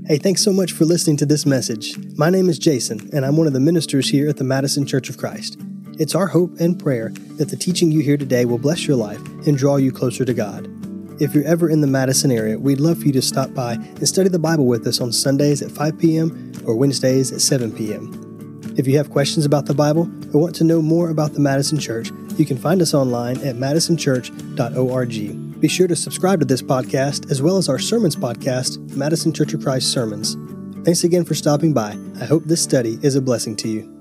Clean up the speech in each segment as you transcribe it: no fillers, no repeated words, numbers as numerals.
Hey, thanks so much for listening to this message. My name is Jason, and I'm one of the ministers here at the Madison Church of Christ. It's our hope and prayer that the teaching you hear today will bless your life and draw you closer to God. If you're ever in the Madison area, we'd love for you to stop by and study the Bible with us on Sundays at 5 p.m. or Wednesdays at 7 p.m. If you have questions about the Bible or want to know more about the Madison Church, you can find us online at madisonchurch.org. Be sure to subscribe to this podcast as well as our sermons podcast, Madison Church of Christ Sermons. Thanks again for stopping by. I hope this study is a blessing to you.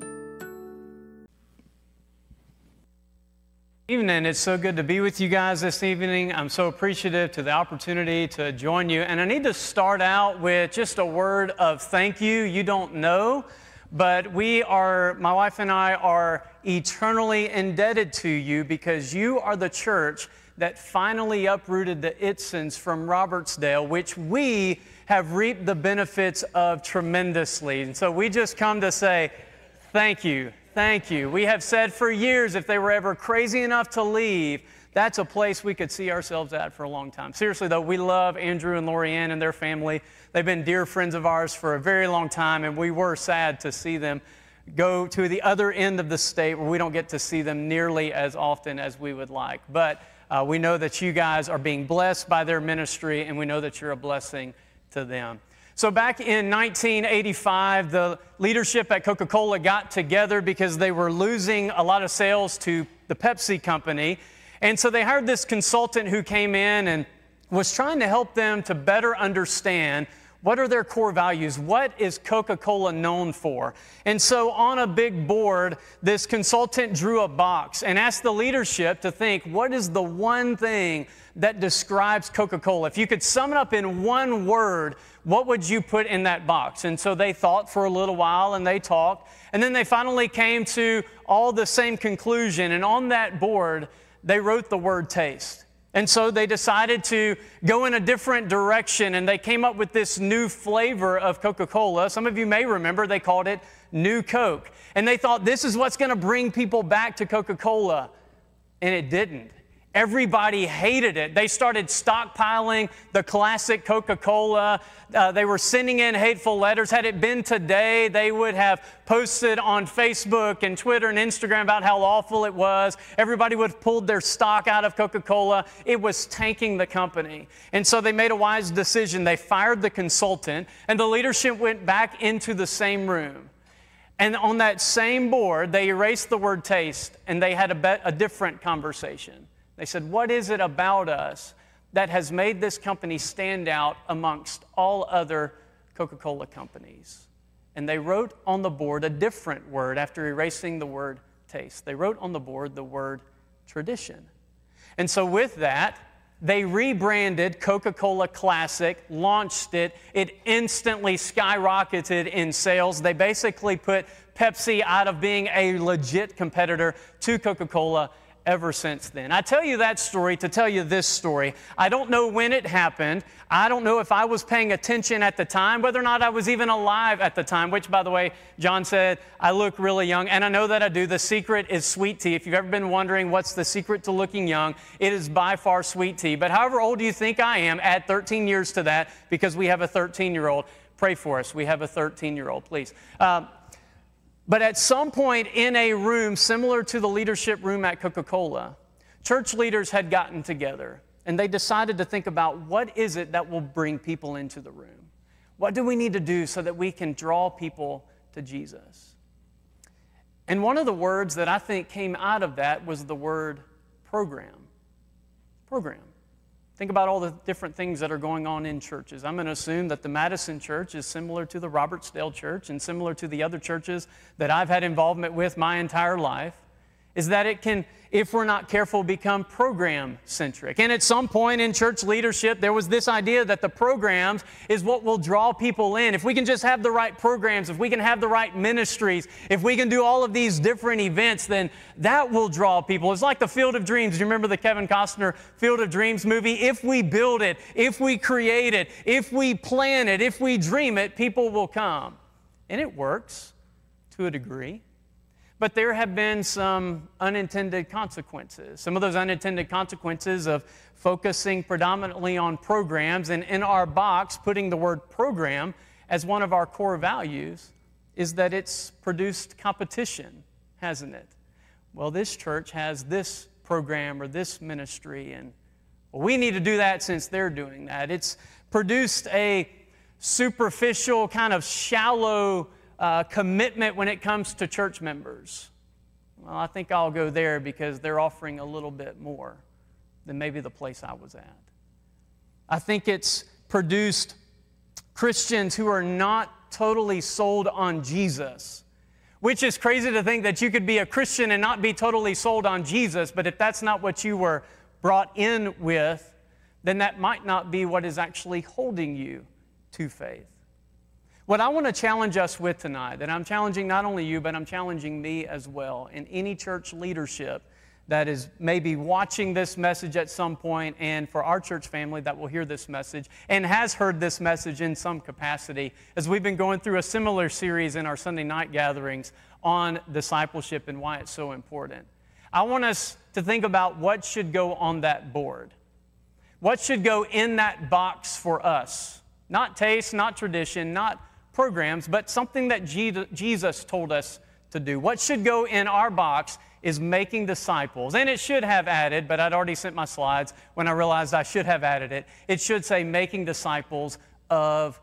Evening. It's so good to be with you guys this evening. I'm so appreciative to the opportunity to join you. And I need to start out with just a word of thank you. You don't know, but my wife and I are eternally indebted to you because you are the church that finally uprooted the Itzens from Robertsdale, which we have reaped the benefits of tremendously. And so we just come to say thank you. Thank you. We have said for years if they were ever crazy enough to leave, that's a place we could see ourselves at for a long time. Seriously, though, we love Andrew and Lorianne and their family. They've been dear friends of ours for a very long time, and we were sad to see them go to the other end of the state where we don't get to see them nearly as often as we would like. But we know that you guys are being blessed by their ministry, and we know that you're a blessing to them. So back in 1985, the leadership at Coca-Cola got together because they were losing a lot of sales to the Pepsi company. And so they hired this consultant who came in and was trying to help them to better understand what are their core values? What is Coca-Cola known for? And so on a big board, this consultant drew a box and asked the leadership to think, what is the one thing that describes Coca-Cola? If you could sum it up in one word, what would you put in that box? And so they thought for a little while and they talked. And then they finally came to all the same conclusion. And on that board, they wrote the word taste. And so they decided to go in a different direction, and they came up with this new flavor of Coca-Cola. Some of you may remember they called it New Coke. And they thought this is what's going to bring people back to Coca-Cola. And it didn't. Everybody hated it. They started stockpiling the classic Coca-Cola. They were sending in hateful letters. Had it been today, they would have posted on Facebook and Twitter and Instagram about how awful it was. Everybody would have pulled their stock out of Coca-Cola. It was tanking the company. And so they made a wise decision. They fired the consultant, and the leadership went back into the same room. And on that same board, they erased the word taste, and they had a different conversation. They said, what is it about us that has made this company stand out amongst all other Coca-Cola companies? And they wrote on the board a different word after erasing the word taste. They wrote on the board the word tradition. And so with that, they rebranded Coca-Cola Classic, launched it. It instantly skyrocketed in sales. They basically put Pepsi out of being a legit competitor to Coca-Cola ever since then. I tell you that story to tell you this story. I don't know when it happened. I don't know if I was paying attention at the time, whether or not I was even alive at the time, which, by the way, John said, I look really young, and I know that I do. The secret is sweet tea. If you've ever been wondering what's the secret to looking young, it is by far sweet tea. But however old do you think I am, add 13 years to that because we have a 13-year-old. Pray for us. We have a 13-year-old, please. But at some point in a room similar to the leadership room at Coca-Cola, church leaders had gotten together and they decided to think about what is it that will bring people into the room? What do we need to do so that we can draw people to Jesus? And one of the words that I think came out of that was the word program. Program. Think about all the different things that are going on in churches. I'm going to assume that the Madison Church is similar to the Robertsdale Church and similar to the other churches that I've had involvement with my entire life, is that it can, if we're not careful, become program-centric. And at some point in church leadership, there was this idea that the programs is what will draw people in. If we can just have the right programs, if we can have the right ministries, if we can do all of these different events, then that will draw people. It's like the Field of Dreams. Do you remember the Kevin Costner Field of Dreams movie? If we build it, if we create it, if we plan it, if we dream it, people will come. And it works to a degree. But there have been some unintended consequences. Some of those unintended consequences of focusing predominantly on programs, and in our box, putting the word program, as one of our core values is that it's produced competition, hasn't it? Well, this church has this program or this ministry, and well, we need to do that since they're doing that. It's produced a superficial, kind of shallow commitment when it comes to church members. Well, I think I'll go there because they're offering a little bit more than maybe the place I was at. I think it's produced Christians who are not totally sold on Jesus, which is crazy to think that you could be a Christian and not be totally sold on Jesus, but if that's not what you were brought in with, then that might not be what is actually holding you to faith. What I want to challenge us with tonight, and I'm challenging not only you, but I'm challenging me as well, and any church leadership that is maybe watching this message at some point, and for our church family that will hear this message and has heard this message in some capacity, as we've been going through a similar series in our Sunday night gatherings on discipleship and why it's so important. I want us to think about what should go on that board. What should go in that box for us? Not taste, not tradition, not programs, but something that Jesus told us to do. What should go in our box is making disciples. And it should have added, but I'd already sent my slides when I realized I should have added it. It should say making disciples of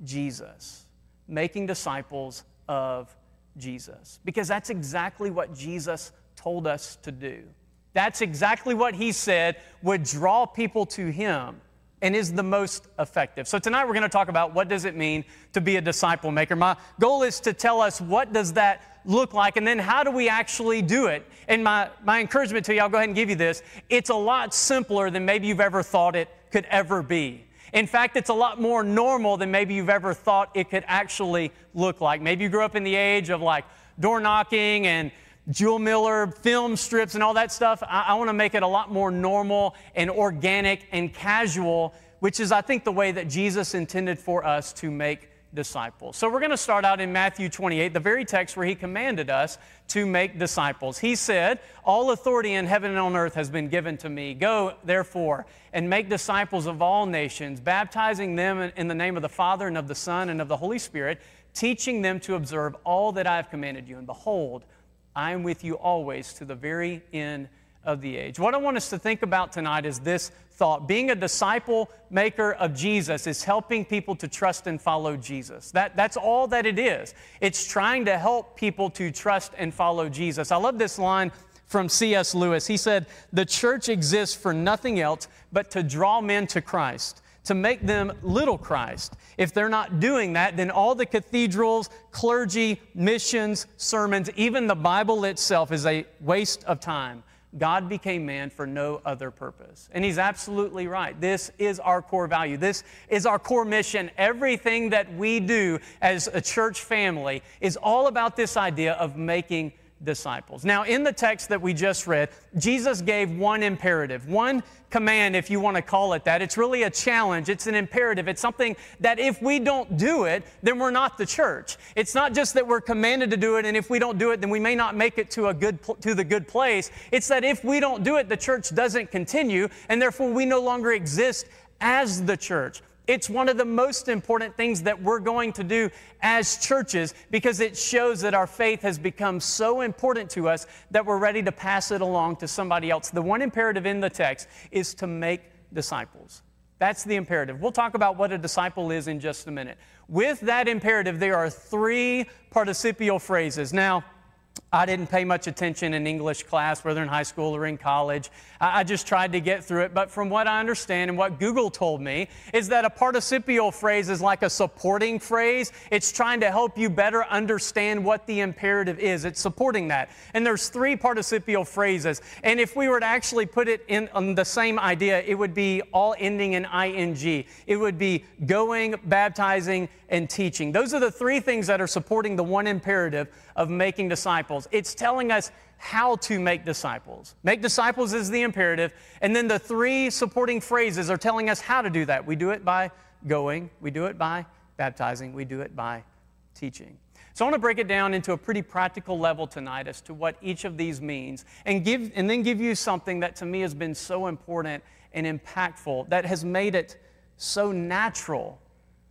Jesus. Making disciples of Jesus. Because that's exactly what Jesus told us to do. That's exactly what He said would draw people to Him and is the most effective. So tonight we're going to talk about what does it mean to be a disciple maker. My goal is to tell us what does that look like, and then how do we actually do it? And my encouragement to you, I'll go ahead and give you this, it's a lot simpler than maybe you've ever thought it could ever be. In fact, it's a lot more normal than maybe you've ever thought it could actually look like. Maybe you grew up in the age of like door knocking and Jewel Miller film strips and all that stuff. I want to make it a lot more normal and organic and casual, which is, I think, the way that Jesus intended for us to make disciples. So we're going to start out in Matthew 28, the very text where He commanded us to make disciples. He said, "All authority in heaven and on earth has been given to me. Go, therefore, and make disciples of all nations, baptizing them in the name of the Father and of the Son and of the Holy Spirit, teaching them to observe all that I have commanded you. And behold, I am with you always to the very end of the age." What I want us to think about tonight is this thought. Being a disciple maker of Jesus is helping people to trust and follow Jesus. That's all that it is. It's trying to help people to trust and follow Jesus. I love this line from C.S. Lewis. He said, "The church exists for nothing else but to draw men to Christ, to make them little Christ. If they're not doing that, then all the cathedrals, clergy, missions, sermons, even the Bible itself is a waste of time. God became man for no other purpose." And he's absolutely right. This is our core value. This is our core mission. Everything that we do as a church family is all about this idea of making disciples. Now, in the text that we just read, Jesus gave one imperative, one command, if you want to call it that. It's really a challenge. It's an imperative. It's something that if we don't do it, then we're not the church. It's not just that we're commanded to do it, and if we don't do it, then we may not make it to the good place. It's that if we don't do it, the church doesn't continue, and therefore we no longer exist as the church. It's one of the most important things that we're going to do as churches because it shows that our faith has become so important to us that we're ready to pass it along to somebody else. The one imperative in the text is to make disciples. That's the imperative. We'll talk about what a disciple is in just a minute. With that imperative, there are 3 participial phrases. Now, I didn't pay much attention in English class, whether in high school or in college. I just tried to get through it. But from what I understand and what Google told me is that a participial phrase is like a supporting phrase. It's trying to help you better understand what the imperative is. It's supporting that. And there's 3 participial phrases. And if we were to actually put it in on the same idea, it would be all ending in ing. It would be going, baptizing, and teaching. Those are the 3 things that are supporting the one imperative of making disciples. It's telling us how to make disciples. Make disciples is the imperative, and then the 3 supporting phrases are telling us how to do that. We do it by going, we do it by baptizing, we do it by teaching. So I want to break it down into a pretty practical level tonight as to what each of these means, and then give you something that to me has been so important and impactful, that has made it so natural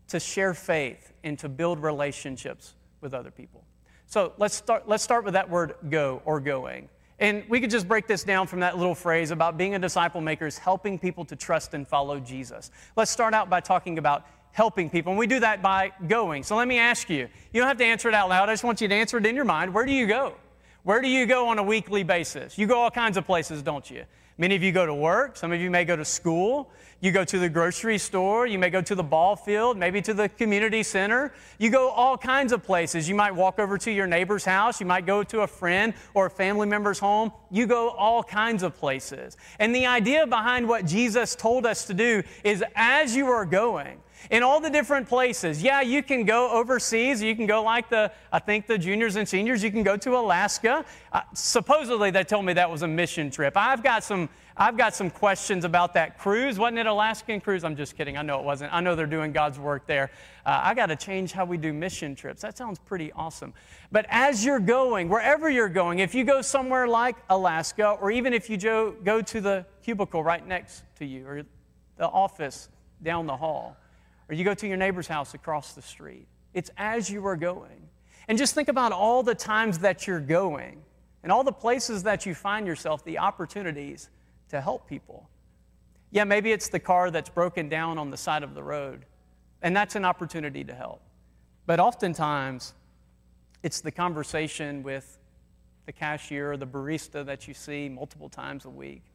to share faith and to build relationships with other people. So let's start with that word go or going. And we could just break this down from that little phrase about being a disciple maker is helping people to trust and follow Jesus. Let's start out by talking about helping people. And we do that by going. So let me ask you, you don't have to answer it out loud. I just want you to answer it in your mind. Where do you go? Where do you go on a weekly basis? You go all kinds of places, don't you? Many of you go to work. Some of you may go to school. You go to the grocery store. You may go to the ball field, maybe to the community center. You go all kinds of places. You might walk over to your neighbor's house. You might go to a friend or a family member's home. You go all kinds of places. And the idea behind what Jesus told us to do is as you are going, in all the different places. Yeah, you can go overseas. You can go like the juniors and seniors. You can go to Alaska. Supposedly, they told me that was a mission trip. I've got some questions about that cruise. Wasn't it Alaskan cruise? I'm just kidding. I know it wasn't. I know they're doing God's work there. I got to change how we do mission trips. That sounds pretty awesome. But as you're going, wherever you're going, if you go somewhere like Alaska, or even if you go to the cubicle right next to you, or the office down the hall, or you go to your neighbor's house across the street. It's as you are going. And just think about all the times that you're going and all the places that you find yourself, the opportunities to help people. Yeah, maybe it's the car that's broken down on the side of the road, and that's an opportunity to help. But oftentimes, it's the conversation with the cashier or the barista that you see multiple times a week.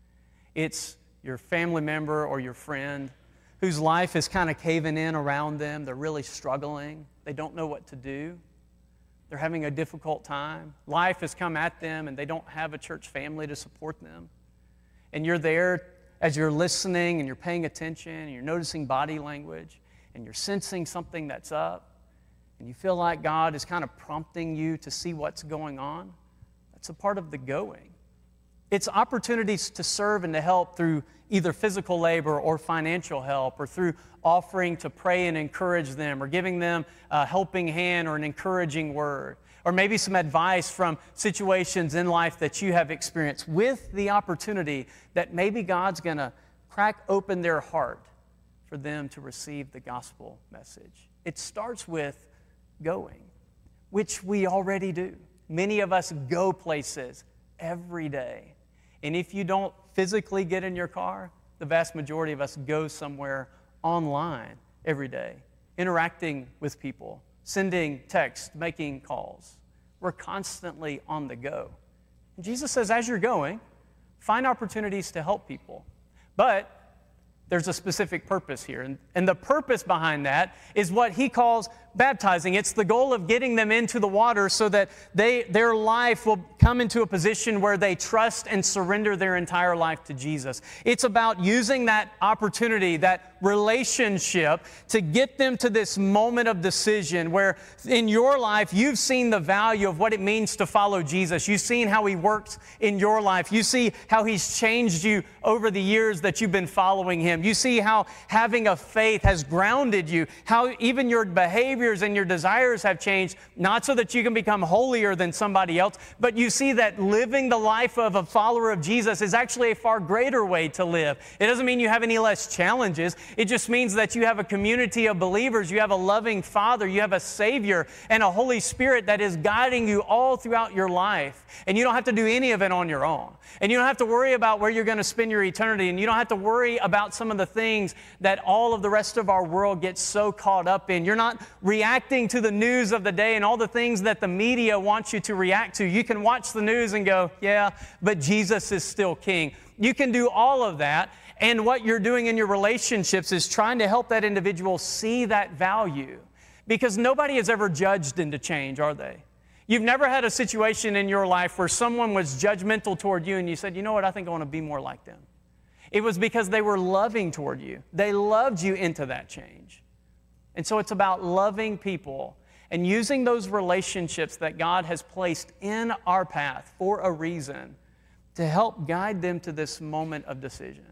It's your family member or your friend whose life is kind of caving in around them. They're really struggling. They don't know what to do. They're having a difficult time. Life has come at them, and they don't have a church family to support them. And you're there as you're listening, and you're paying attention, and you're noticing body language, and you're sensing something that's up, and you feel like God is kind of prompting you to see what's going on. That's a part of the going. It's opportunities to serve and to help through either physical labor or financial help, or through offering to pray and encourage them, or giving them a helping hand or an encouraging word, or maybe some advice from situations in life that you have experienced, with the opportunity that maybe God's going to crack open their heart for them to receive the gospel message. It starts with going, which we already do. Many of us go places every day. And if you don't physically get in your car, the vast majority of us go somewhere online every day, interacting with people, sending texts, making calls. We're constantly on the go. And Jesus says, as you're going, find opportunities to help people. But there's a specific purpose here. And the purpose behind that is what he calls baptizing. It's the goal of getting them into the water so that their life will come into a position where they trust and surrender their entire life to Jesus. It's about using that opportunity, that relationship, to get them to this moment of decision where in your life you've seen the value of what it means to follow Jesus. You've seen how he works in your life. You see how he's changed you over the years that you've been following him. You see how having a faith has grounded you, how even your behaviors and your desires have changed, not so that you can become holier than somebody else, but you see that living the life of a follower of Jesus is actually a far greater way to live. It doesn't mean you have any less challenges. It just means that you have a community of believers, you have a loving Father, you have a Savior, and a Holy Spirit that is guiding you all throughout your life. And you don't have to do any of it on your own. And you don't have to worry about where you're going to spend your eternity. And you don't have to worry about some of the things that all of the rest of our world gets so caught up in. You're not reacting to the news of the day and all the things that the media wants you to react to. You can watch the news and go, yeah, but Jesus is still king. You can do all of that. And what you're doing in your relationships is trying to help that individual see that value. Because nobody is ever judged into change, are they? You've never had a situation in your life where someone was judgmental toward you and you said, you know what, I think I want to be more like them. It was because they were loving toward you. They loved you into that change. And so it's about loving people and using those relationships that God has placed in our path for a reason to help guide them to this moment of decision.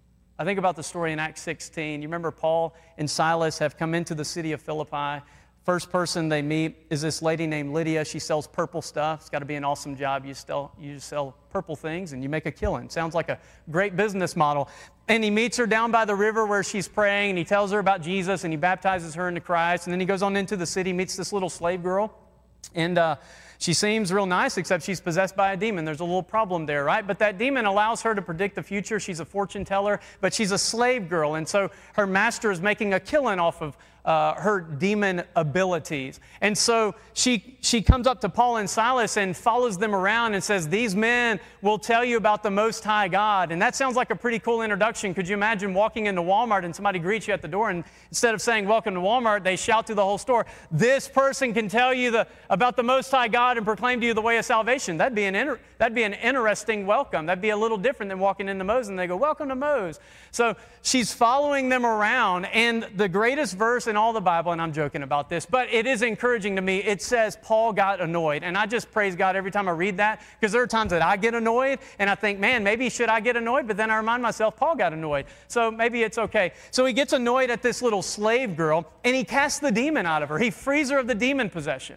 I think about the story in Acts 16. You remember Paul and Silas have come into the city of Philippi. First person they meet is this lady named Lydia. She sells purple stuff. It's got to be an awesome job. You sell purple things and you make a killing. Sounds like a great business model. And he meets her down by the river where she's praying, and he tells her about Jesus, and he baptizes her into Christ. And then he goes on into the city, meets this little slave girl, and she seems real nice, except she's possessed by a demon. There's a little problem there, right? But that demon allows her to predict the future. She's a fortune teller, but she's a slave girl, and so her master is making a killing off of her demon abilities. And so she comes up to Paul and Silas and follows them around and says, these men will tell you about the Most High God. And that sounds like a pretty cool introduction. Could you imagine walking into Walmart and somebody greets you at the door, and instead of saying, welcome to Walmart, they shout through the whole store, this person can tell you about the Most High God and proclaim to you the way of salvation. That'd be an interesting welcome. That'd be a little different than walking into Moe's and they go, welcome to Moe's. So she's following them around, and the greatest verse in all the Bible, and I'm joking about this, but it is encouraging to me. It says Paul got annoyed, and I just praise God every time I read that, because there are times that I get annoyed, and I think, man, maybe should I get annoyed? But then I remind myself, Paul got annoyed, so maybe it's okay. So he gets annoyed at this little slave girl, and he casts the demon out of her. He frees her of the demon possession.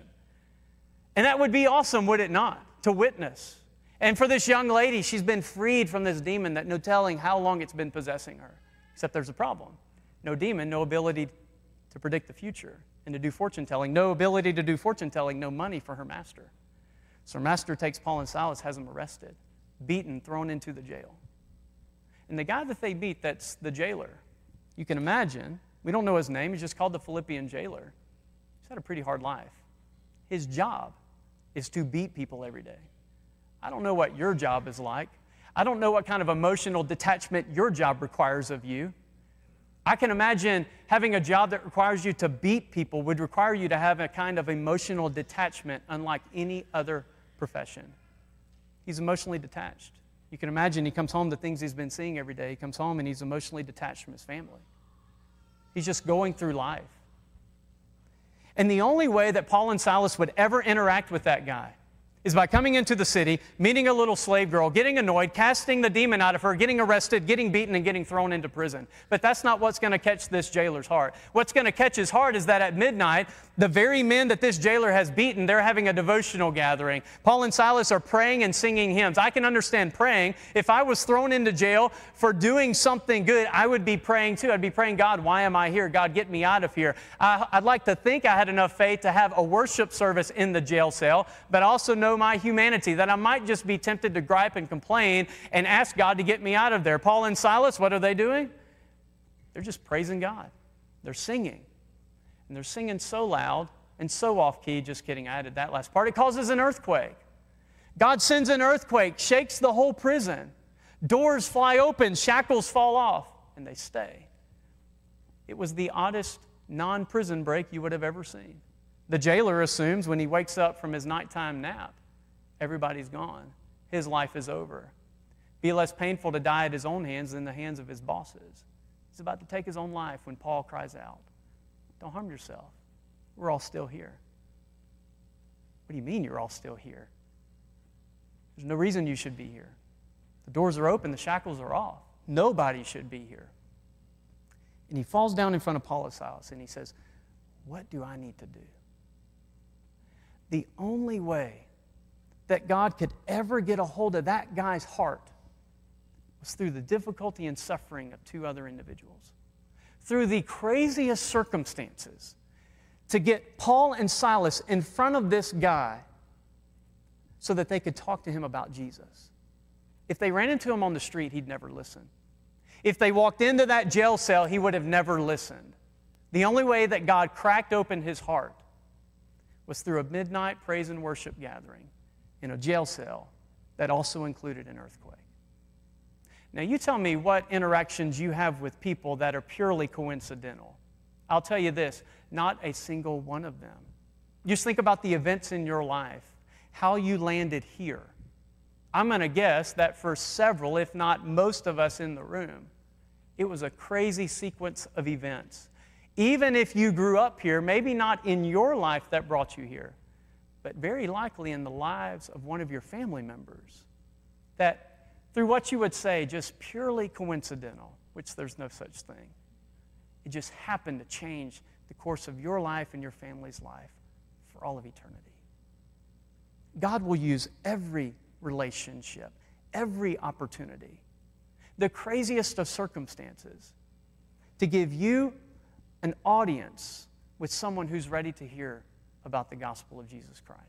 And that would be awesome, would it not, to witness? And for this young lady, she's been freed from this demon that no telling how long it's been possessing her. Except there's a problem. No demon, no ability to predict the future and to do fortune telling. No ability to do fortune telling, no money for her master. So her master takes Paul and Silas, has them arrested, beaten, thrown into the jail. And the guy that they beat, that's the jailer. You can imagine, we don't know his name, he's just called the Philippian jailer. He's had a pretty hard life. His job is to beat people every day. I don't know what your job is like. I don't know what kind of emotional detachment your job requires of you. I can imagine having a job that requires you to beat people would require you to have a kind of emotional detachment unlike any other profession. He's emotionally detached. You can imagine he comes home to things he's been seeing every day. He comes home and he's emotionally detached from his family. He's just going through life. And the only way that Paul and Silas would ever interact with that guy is by coming into the city, meeting a little slave girl, getting annoyed, casting the demon out of her, getting arrested, getting beaten, and getting thrown into prison. But that's not what's going to catch this jailer's heart. What's going to catch his heart is that at midnight, the very men that this jailer has beaten, they're having a devotional gathering. Paul and Silas are praying and singing hymns. I can understand praying. If I was thrown into jail for doing something good, I would be praying too. I'd be praying, God, why am I here? God, get me out of here. I'd like to think I had enough faith to have a worship service in the jail cell, but I also know my humanity, that I might just be tempted to gripe and complain and ask God to get me out of there. Paul and Silas, what are they doing? They're just praising God. They're singing. And they're singing so loud and so off-key. Just kidding, I added that last part. It causes an earthquake. God sends an earthquake, shakes the whole prison. Doors fly open, shackles fall off, and they stay. It was the oddest non-prison break you would have ever seen. The jailer assumes when he wakes up from his nighttime nap, everybody's gone. His life is over. Be less painful to die at his own hands than the hands of his bosses. He's about to take his own life when Paul cries out, don't harm yourself. We're all still here. What do you mean you're all still here? There's no reason you should be here. The doors are open, the shackles are off. Nobody should be here. And he falls down in front of Paul and Silas and he says, what do I need to do? The only way that God could ever get a hold of that guy's heart was through the difficulty and suffering of two other individuals. Through the craziest circumstances, to get Paul and Silas in front of this guy so that they could talk to him about Jesus. If they ran into him on the street, he'd never listen. If they walked into that jail cell, he would have never listened. The only way that God cracked open his heart was through a midnight praise and worship gathering in a jail cell that also included an earthquake. Now, you tell me what interactions you have with people that are purely coincidental. I'll tell you this, not a single one of them. Just think about the events in your life, how you landed here. I'm going to guess that for several, if not most of us in the room, it was a crazy sequence of events. Even if you grew up here, maybe not in your life that brought you here, but very likely in the lives of one of your family members, that through what you would say, just purely coincidental, which there's no such thing, it just happened to change the course of your life and your family's life for all of eternity. God will use every relationship, every opportunity. the craziest of circumstances to give you an audience with someone who's ready to hear about the gospel of Jesus Christ.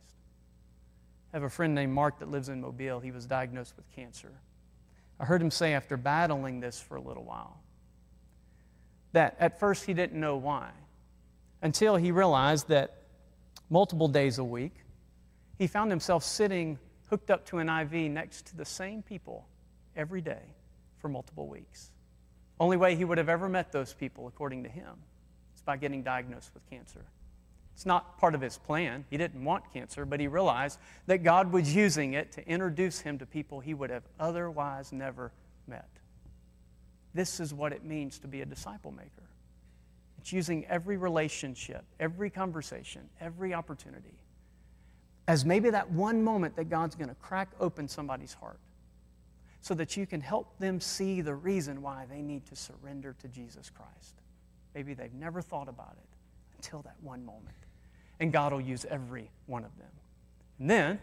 I have a friend named Mark that lives in Mobile. He was diagnosed with cancer. I heard him say after battling this for a little while that at first he didn't know why, until he realized that multiple days a week he found himself sitting hooked up to an IV next to the same people every day for multiple weeks. Only way he would have ever met those people, according to him, is by getting diagnosed with cancer. It's not part of his plan. He didn't want cancer, but he realized that God was using it to introduce him to people he would have otherwise never met. This is what it means to be a disciple maker. It's using every relationship, every conversation, every opportunity as maybe that one moment that God's going to crack open somebody's heart so that you can help them see the reason why they need to surrender to Jesus Christ. Maybe they've never thought about it until that one moment. And God will use every one of them. And then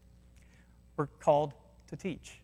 we're called to teach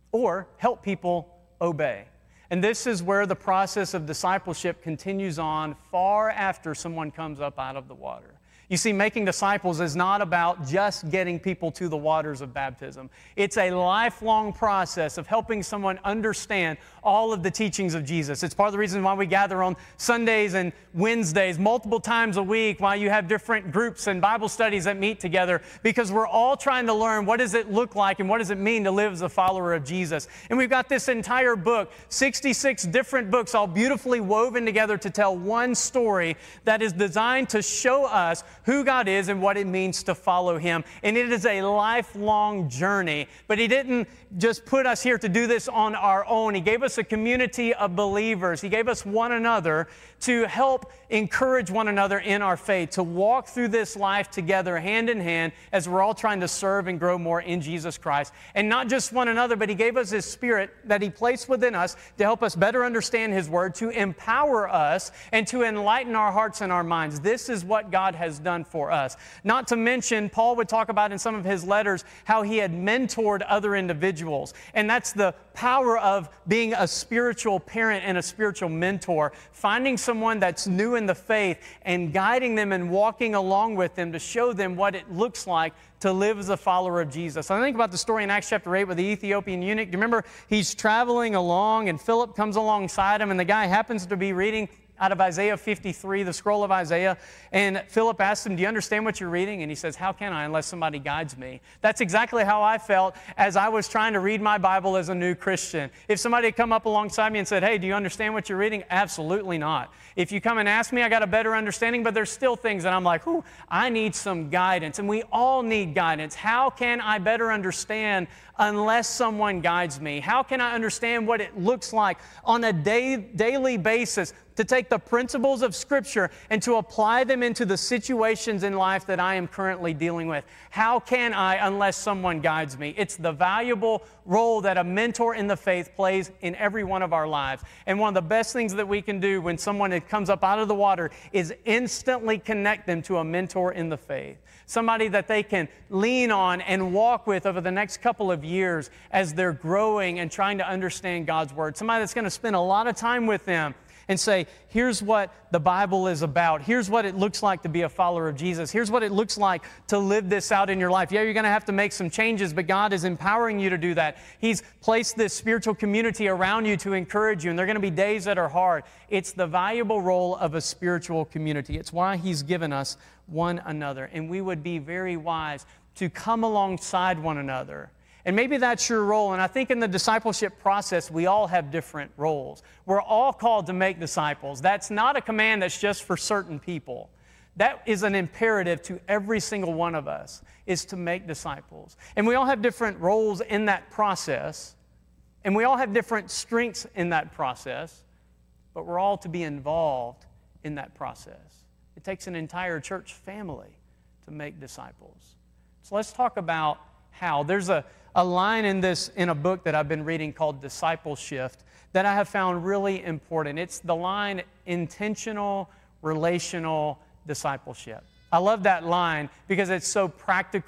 or help people obey. And this is where the process of discipleship continues on far after someone comes up out of the water. You see, making disciples is not about just getting people to the waters of baptism. It's a lifelong process of helping someone understand all of the teachings of Jesus. It's part of the reason why we gather on Sundays and Wednesdays multiple times a week, why you have different groups and Bible studies that meet together, because we're all trying to learn what does it look like and what does it mean to live as a follower of Jesus. And we've got this entire book, 66 different books, all beautifully woven together to tell one story that is designed to show us who God is and what it means to follow Him. And it is a lifelong journey. But He didn't just put us here to do this on our own. He gave us a community of believers. He gave us one another to help encourage one another in our faith, to walk through this life together hand in hand as we're all trying to serve and grow more in Jesus Christ. And not just one another, but He gave us His Spirit that He placed within us to help us better understand His Word, to empower us, and to enlighten our hearts and our minds. This is what God has done for us. Not to mention, Paul would talk about in some of his letters how he had mentored other individuals. And that's the power of being a spiritual parent and a spiritual mentor, finding someone that's new in the faith and guiding them and walking along with them to show them what it looks like to live as a follower of Jesus. I think about the story in Acts chapter 8 with the Ethiopian eunuch. Do you remember he's traveling along and Philip comes alongside him and the guy happens to be reading out of Isaiah 53, the scroll of Isaiah. And Philip asked him, do you understand what you're reading? And he says, how can I unless somebody guides me? That's exactly how I felt as I was trying to read my Bible as a new Christian. If somebody had come up alongside me and said, hey, do you understand what you're reading? Absolutely not. If you come and ask me, I got a better understanding, but there's still things that I'm like, ooh, I need some guidance. And we all need guidance. How can I better understand unless someone guides me? How can I understand what it looks like on a daily basis to take the principles of Scripture and to apply them into the situations in life that I am currently dealing with? How can I unless someone guides me? It's the valuable role that a mentor in the faith plays in every one of our lives. And one of the best things that we can do when someone comes up out of the water is instantly connect them to a mentor in the faith. Somebody that they can lean on and walk with over the next couple of years as they're growing and trying to understand God's Word. Somebody that's going to spend a lot of time with them and say, here's what the Bible is about. Here's what it looks like to be a follower of Jesus. Here's what it looks like to live this out in your life. Yeah, you're going to have to make some changes, but God is empowering you to do that. He's placed this spiritual community around you to encourage you, and there are going to be days that are hard. It's the valuable role of a spiritual community. It's why He's given us one another, and we would be very wise to come alongside one another. And maybe that's your role. And I think in the discipleship process, we all have different roles. We're all called to make disciples. That's not a command that's just for certain people. That is an imperative to every single one of us, is to make disciples. And we all have different roles in that process. And we all have different strengths in that process. But we're all to be involved in that process. It takes an entire church family to make disciples. So let's talk about how. There's a line in a book that I've been reading called Discipleship that I have found really important. It's the line, intentional, relational discipleship. I love that line because it's so practical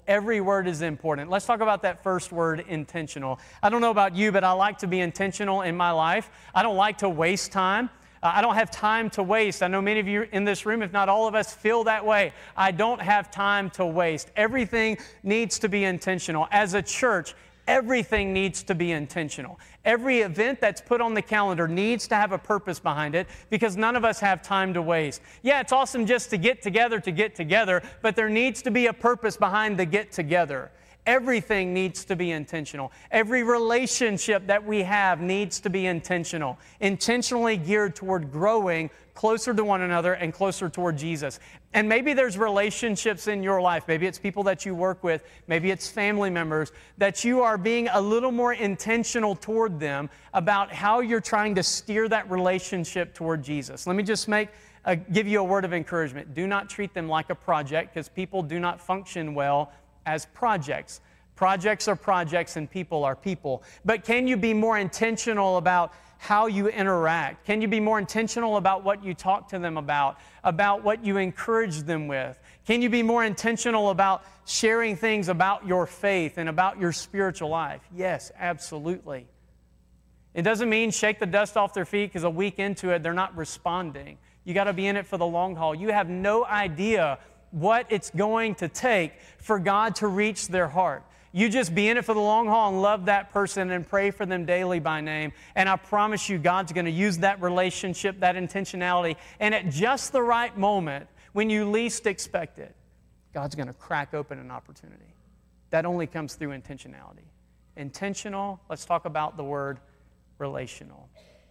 Every word is important. Let's talk about that first word, intentional. I don't know about you, but I like to be intentional in my life. I don't like to waste time. I don't have time to waste. I know many of you in this room, if not all of us, feel that way. I don't have time to waste. Everything needs to be intentional. As a church, everything needs to be intentional. Every event that's put on the calendar needs to have a purpose behind it because none of us have time to waste. Yeah, it's awesome just to get together, but there needs to be a purpose behind the get together. Everything needs to be intentional. Every relationship that we have needs to be intentional, intentionally geared toward growing closer to one another and closer toward Jesus. And maybe there's relationships in your life. Maybe it's people that you work with. Maybe it's family members that you are being a little more intentional toward them about how you're trying to steer that relationship toward Jesus. Let me just give you a word of encouragement. Do not treat them like a project because people do not function well as projects. Projects are projects and people are people. But can you be more intentional about how you interact? Can you be more intentional about what you talk to them about what you encourage them with? Can you be more intentional about sharing things about your faith and about your spiritual life? Yes, absolutely. It doesn't mean shake the dust off their feet because a week into it, they're not responding. You got to be in it for the long haul. You have no idea what it's going to take for God to reach their heart. You just be in it for the long haul and love that person and pray for them daily by name. And I promise you, God's going to use that relationship, that intentionality, and at just the right moment, when you least expect it, God's going to crack open an opportunity. That only comes through intentionality. Intentional, let's talk about the word relational.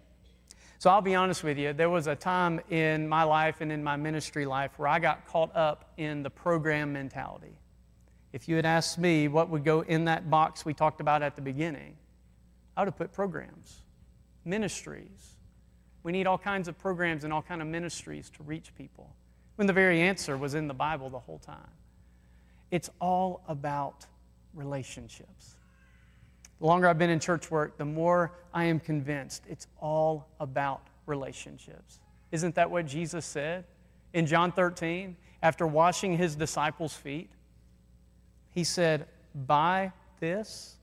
So I'll be honest with you, there was a time in my life and in my ministry life where I got caught up in the program mentality. If you had asked me what would go in that box we talked about at the beginning, I would have put programs, ministries. We need all kinds of programs and all kinds of ministries to reach people, when the very answer was in the Bible the whole time. It's all about relationships. The longer I've been in church work, the more I am convinced it's all about relationships. Isn't that what Jesus said? In John 13, after washing his disciples' feet, he said, by this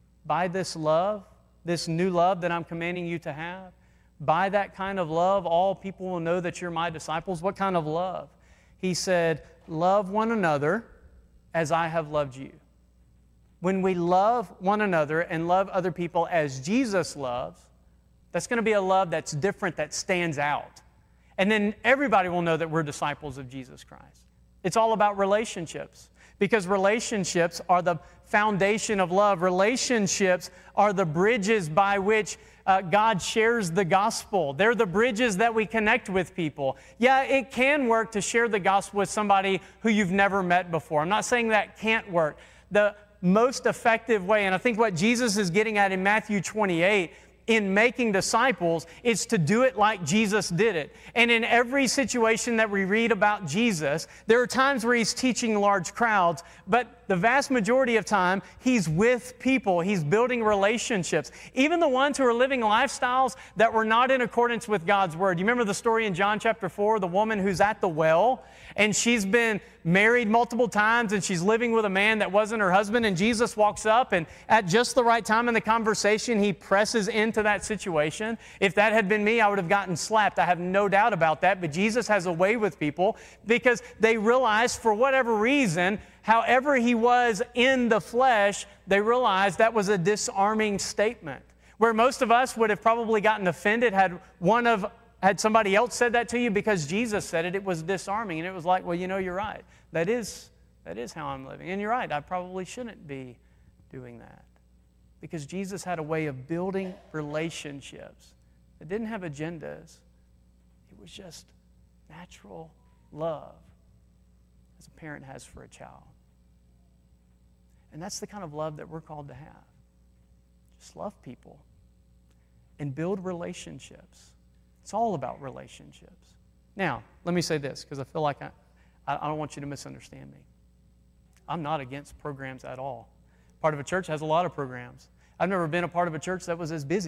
love, this new love that I'm commanding you to have, by that kind of love, all people will know that you're my disciples. What kind of love? He said, love one another as I have loved you. When we love one another and love other people as Jesus loves, that's going to be a love that's different, that stands out. And then everybody will know that we're disciples of Jesus Christ. It's all about relationships, because relationships are the foundation of love. Relationships are the bridges by which God shares the gospel. They're the bridges that we connect with people. Yeah, it can work to share the gospel with somebody who you've never met before. I'm not saying that can't work. The most effective way, and I think what Jesus is getting at in Matthew 28 in making disciples is to do it like Jesus did it. And in every situation that we read about Jesus, there are times where he's teaching large crowds, but the vast majority of time, he's with people. He's building relationships. Even the ones who are living lifestyles that were not in accordance with God's Word. You remember the story in John chapter 4, the woman who's at the well, and she's been married multiple times, and she's living with a man that wasn't her husband, and Jesus walks up, and at just the right time in the conversation, he presses into that situation. If that had been me, I would have gotten slapped. I have no doubt about that, but Jesus has a way with people because they realize, for whatever reason, however he was in the flesh, they realized that was a disarming statement. Where most of us would have probably gotten offended had somebody else said that to you, because Jesus said it, it was disarming. And it was like, well, you know, you're right. That is how I'm living. And you're right, I probably shouldn't be doing that. Because Jesus had a way of building relationships that didn't have agendas. It was just natural love, as a parent has for a child. And that's the kind of love that we're called to have. Just love people and build relationships. It's all about relationships. Now, let me say this, because I feel like I don't want you to misunderstand me. I'm not against programs at all. Part of a church has a lot of programs. I've never been a part of a church that was as busy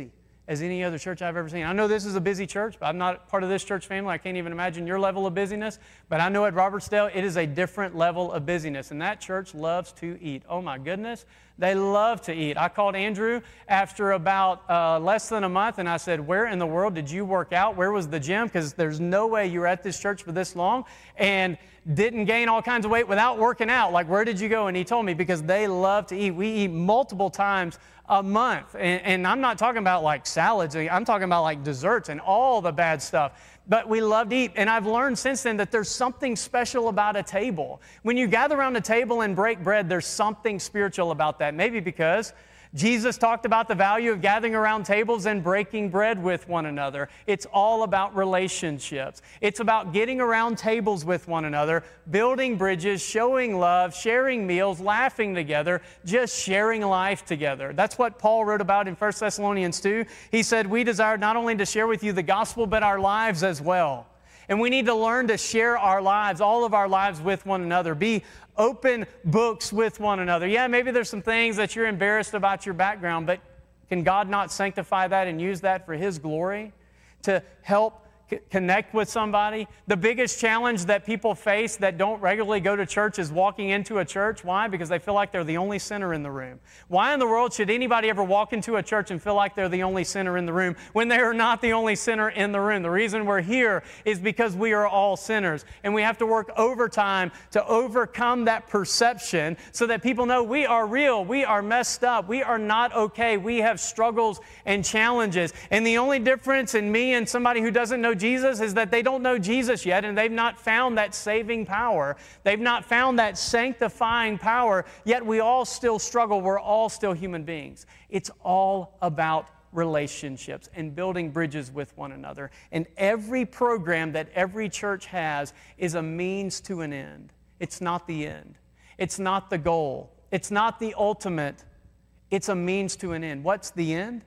as any other church I've ever seen. I know this is a busy church, but I'm not part of this church family. I can't even imagine your level of busyness. But I know at Robertsdale, it is a different level of busyness. And that church loves to eat. Oh, my goodness. They love to eat. I called Andrew after about less than a month, and I said, where in the world did you work out? Where was the gym? Because there's no way you were at this church for this long and didn't gain all kinds of weight without working out. Like, where did you go? And he told me, because they love to eat. We eat multiple times a month. And I'm not talking about like salads. I'm talking about like desserts and all the bad stuff. But we love to eat. And I've learned since then that there's something special about a table. When you gather around a table and break bread, there's something spiritual about that. Maybe because Jesus talked about the value of gathering around tables and breaking bread with one another. It's all about relationships. It's about getting around tables with one another, building bridges, showing love, sharing meals, laughing together, just sharing life together. That's what Paul wrote about in 1 Thessalonians 2. He said, we desire not only to share with you the gospel, but our lives as well. And we need to learn to share our lives, all of our lives with one another. Be open books with one another. Yeah, maybe there's some things that you're embarrassed about your background, but can God not sanctify that and use that for His glory to help connect with somebody? The biggest challenge that people face that don't regularly go to church is walking into a church. Why? Because they feel like they're the only sinner in the room. Why in the world should anybody ever walk into a church and feel like they're the only sinner in the room when they are not the only sinner in the room? The reason we're here is because we are all sinners, and we have to work overtime to overcome that perception so that people know we are real, we are messed up, we are not okay, we have struggles and challenges. And the only difference in me and somebody who doesn't know Jesus is that they don't know Jesus yet, and they've not found that saving power. They've not found that sanctifying power, yet we all still struggle. We're all still human beings. It's all about relationships and building bridges with one another. And every program that every church has is a means to an end. It's not the end. It's not the goal. It's not the ultimate. It's a means to an end. What's the end?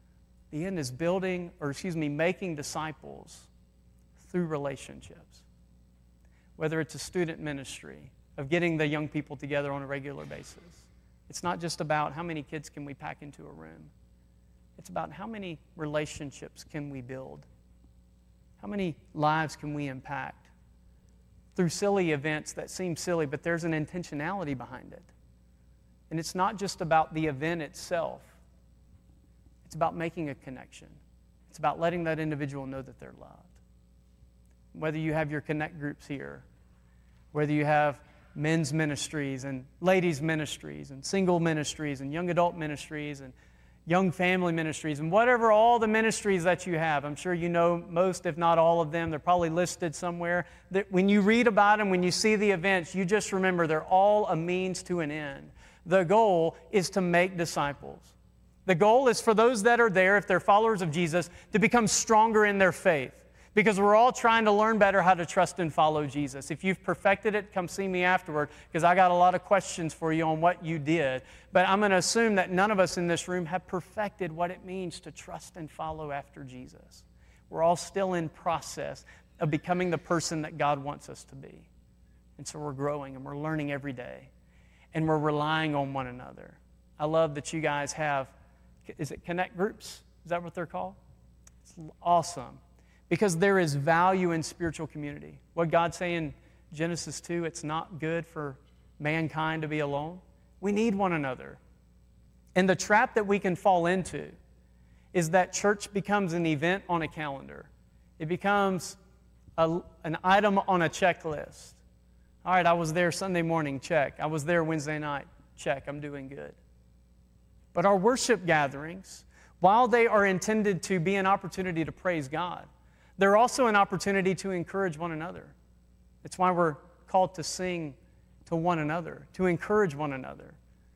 The end is making disciples through relationships. Whether it's a student ministry of getting the young people together on a regular basis. It's not just about how many kids can we pack into a room. It's about how many relationships can we build. How many lives can we impact through silly events that seem silly, but there's an intentionality behind it. And it's not just about the event itself. It's about making a connection. It's about letting that individual know that they're loved. Whether you have your connect groups here, whether you have men's ministries and ladies' ministries and single ministries and young adult ministries and young family ministries and whatever, all the ministries that you have. I'm sure you know most, if not all of them. They're probably listed somewhere. That when you read about them, when you see the events, you just remember they're all a means to an end. The goal is to make disciples. The goal is for those that are there, if they're followers of Jesus, to become stronger in their faith. Because we're all trying to learn better how to trust and follow Jesus. If you've perfected it, come see me afterward, because I got a lot of questions for you on what you did. But I'm going to assume that none of us in this room have perfected what it means to trust and follow after Jesus. We're all still in process of becoming the person that God wants us to be. And so we're growing and we're learning every day. And we're relying on one another. I love that you guys have, is it connect groups? Is that what they're called? It's awesome. Because there is value in spiritual community. What God's saying in Genesis 2, it's not good for mankind to be alone. We need one another. And the trap that we can fall into is that church becomes an event on a calendar. It becomes an item on a checklist. All right, I was there Sunday morning, check. I was there Wednesday night, check, I'm doing good. But our worship gatherings, while they are intended to be an opportunity to praise God, they're also an opportunity to encourage one another. It's why we're called to sing to one another, to encourage one another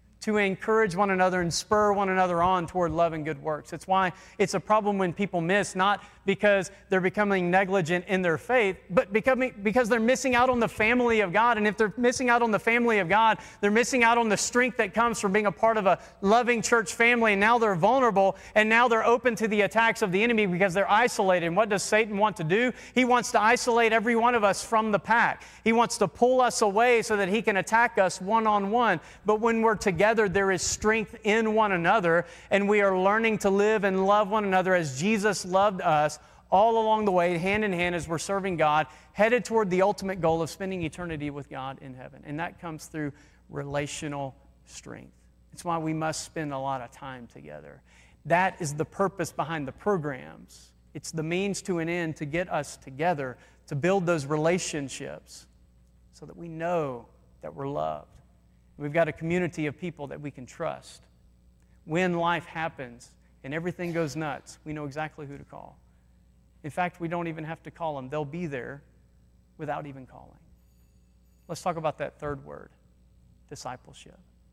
and spur one another on toward love and good works. It's why it's a problem when people miss, not because they're becoming negligent in their faith, but because they're missing out on the family of God. And if they're missing out on the family of God, they're missing out on the strength that comes from being a part of a loving church family. And now they're vulnerable, and now they're open to the attacks of the enemy because they're isolated. And what does Satan want to do? He wants to isolate every one of us from the pack. He wants to pull us away so that he can attack us one-on-one. But when we're together, together, there is strength in one another, and we are learning to live and love one another as Jesus loved us all along the way, hand in hand as we're serving God, headed toward the ultimate goal of spending eternity with God in heaven. And that comes through relational strength. It's why we must spend a lot of time together. That is the purpose behind the programs. It's the means to an end to get us together, to build those relationships so that we know that we're loved. We've got a community of people that we can trust. When life happens and everything goes nuts, we know exactly who to call. In fact, we don't even have to call them. They'll be there without even calling. Let's talk about that third word, discipleship.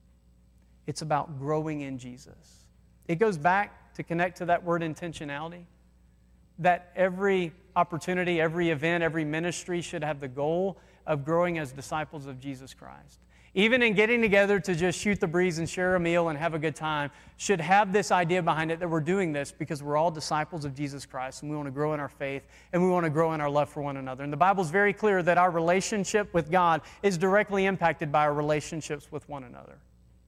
It's about growing in Jesus. It goes back to connect to that word intentionality, that every opportunity, every event, every ministry should have the goal of growing as disciples of Jesus Christ. Even in getting together to just shoot the breeze and share a meal and have a good time, should have this idea behind it that we're doing this because we're all disciples of Jesus Christ and we want to grow in our faith and we want to grow in our love for one another. And the Bible's very clear that our relationship with God is directly impacted by our relationships with one another.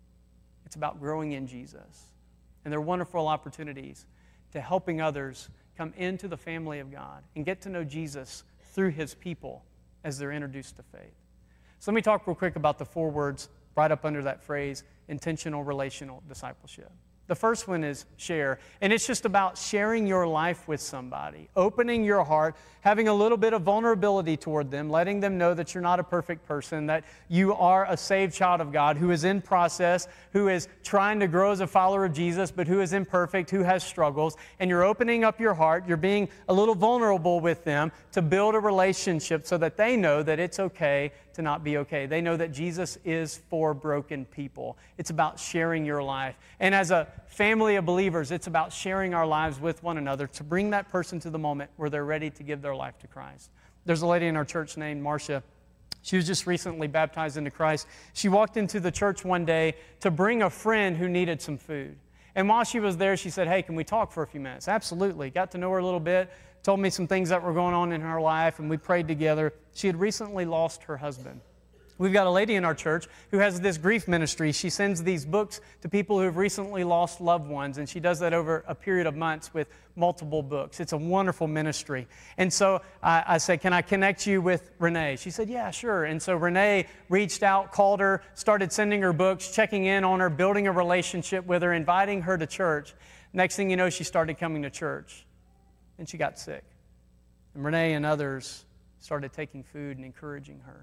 It's about growing in Jesus. And there are wonderful opportunities to helping others come into the family of God and get to know Jesus through His people as they're introduced to faith. So let me talk real quick about the 4 words right up under that phrase, intentional relational discipleship. The first one is share, and it's just about sharing your life with somebody, opening your heart, having a little bit of vulnerability toward them, letting them know that you're not a perfect person, that you are a saved child of God who is in process, who is trying to grow as a follower of Jesus, but who is imperfect, who has struggles, and you're opening up your heart, you're being a little vulnerable with them to build a relationship so that they know that it's okay to not be okay. They know that Jesus is for broken people. It's about sharing your life. And as a family of believers, it's about sharing our lives with one another to bring that person to the moment where they're ready to give their life to Christ. There's a lady in our church named Marcia. She was just recently baptized into Christ. She walked into the church one day to bring a friend who needed some food. And while she was there, she said, "Hey, can we talk for a few minutes?" Absolutely. Got to know her a little bit, told me some things that were going on in her life, and we prayed together. She had recently lost her husband. We've got a lady in our church who has this grief ministry. She sends these books to people who have recently lost loved ones, and she does that over a period of months with multiple books. It's a wonderful ministry. And so I said, "Can I connect you with Renee?" She said, "Yeah, sure." And so Renee reached out, called her, started sending her books, checking in on her, building a relationship with her, inviting her to church. Next thing you know, she started coming to church, and she got sick. And Renee and others started taking food and encouraging her.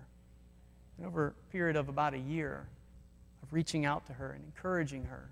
And over a period of about a year of reaching out to her and encouraging her,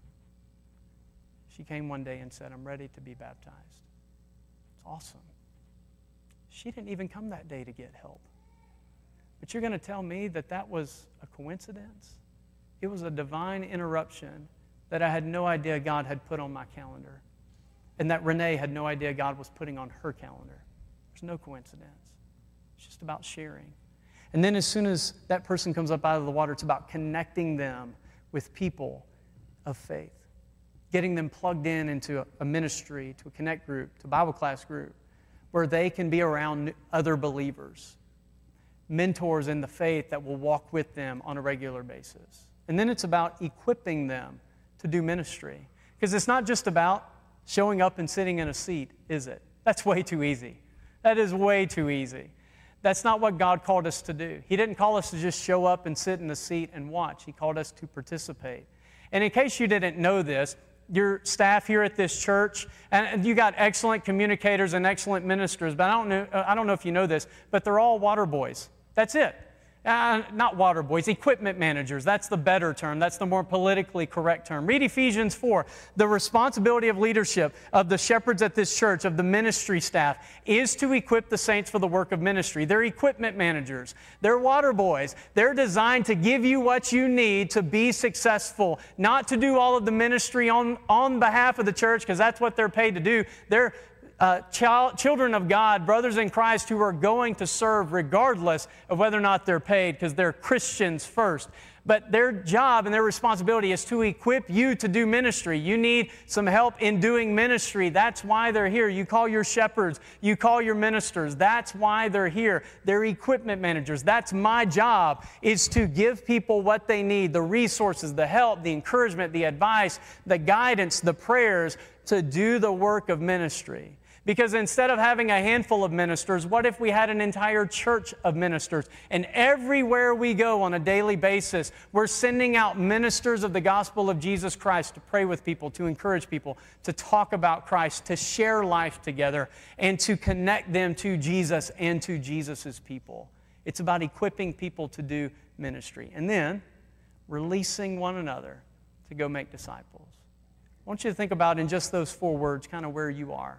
she came one day and said, "I'm ready to be baptized." It's awesome. She didn't even come that day to get help. But you're going to tell me that that was a coincidence? It was a divine interruption that I had no idea God had put on my calendar, and that Renee had no idea God was putting on her calendar. There's no coincidence. It's just about sharing. And then as soon as that person comes up out of the water, it's about connecting them with people of faith, getting them plugged in into a ministry, to a connect group, to a Bible class group, where they can be around other believers, mentors in the faith that will walk with them on a regular basis. And then it's about equipping them to do ministry. Because it's not just about showing up and sitting in a seat, is it? That's way too easy. That is way too easy. That's not what God called us to do. He didn't call us to just show up and sit in the seat and watch. He called us to participate. And in case you didn't know this, your staff here at this church, and you got excellent communicators and excellent ministers, but I don't know if you know this, but they're all water boys. That's it. Not water boys, equipment managers. That's the better term. That's the more politically correct term. Read Ephesians 4. The responsibility of leadership, of the shepherds at this church, of the ministry staff, is to equip the saints for the work of ministry. They're equipment managers. They're water boys. They're designed to give you what you need to be successful, not to do all of the ministry on behalf of the church, because that's what they're paid to do. They're children of God, brothers in Christ who are going to serve regardless of whether or not they're paid, because they're Christians first. But their job and their responsibility is to equip you to do ministry. You need some help in doing ministry. That's why they're here. You call your shepherds. You call your ministers. That's why they're here. They're equipment managers. That's my job, is to give people what they need, the resources, the help, the encouragement, the advice, the guidance, the prayers to do the work of ministry. Because instead of having a handful of ministers, what if we had an entire church of ministers? And everywhere we go on a daily basis, we're sending out ministers of the gospel of Jesus Christ to pray with people, to encourage people, to talk about Christ, to share life together, and to connect them to Jesus and to Jesus' people. It's about equipping people to do ministry. And then releasing one another to go make disciples. I want you to think about in just those 4 words kind of where you are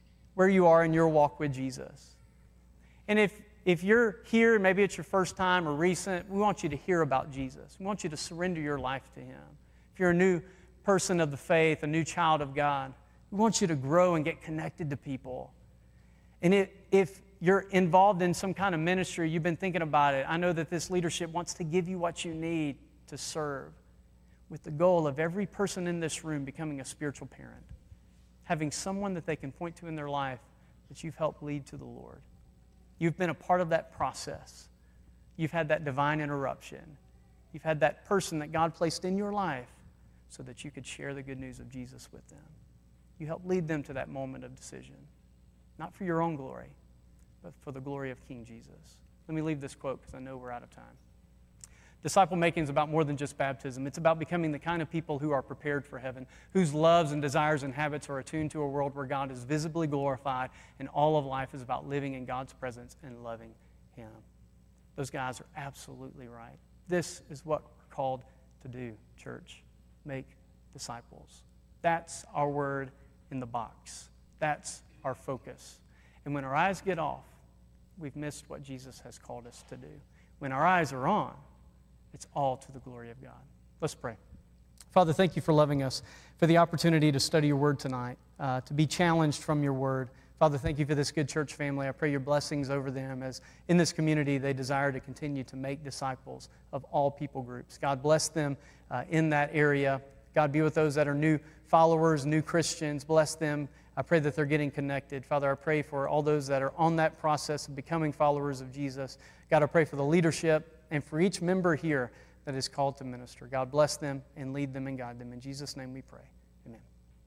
in your walk with Jesus. And if you're here, maybe it's your first time or recent, we want you to hear about Jesus. We want you to surrender your life to Him. If you're a new person of the faith, a new child of God, we want you to grow and get connected to people. And if you're involved in some kind of ministry, you've been thinking about it, I know that this leadership wants to give you what you need to serve, with the goal of every person in this room becoming a spiritual parent, having someone that they can point to in their life that you've helped lead to the Lord. You've been a part of that process. You've had that divine interruption. You've had that person that God placed in your life so that you could share the good news of Jesus with them. You helped lead them to that moment of decision, not for your own glory, but for the glory of King Jesus. Let me leave this quote because I know we're out of time. Disciple making is about more than just baptism. It's about becoming the kind of people who are prepared for heaven, whose loves and desires and habits are attuned to a world where God is visibly glorified, and all of life is about living in God's presence and loving Him. Those guys are absolutely right. This is what we're called to do, church. Make disciples. That's our word in the box. That's our focus. And when our eyes get off, we've missed what Jesus has called us to do. When our eyes are on, it's all to the glory of God. Let's pray. Father, thank you for loving us, for the opportunity to study your word tonight, to be challenged from your word. Father, thank you for this good church family. I pray your blessings over them as in this community they desire to continue to make disciples of all people groups. God, bless them in that area. God, be with those that are new followers, new Christians. Bless them. I pray that they're getting connected. Father, I pray for all those that are on that process of becoming followers of Jesus. God, I pray for the leadership and for each member here that is called to minister. God, bless them and lead them and guide them. In Jesus' name we pray. Amen.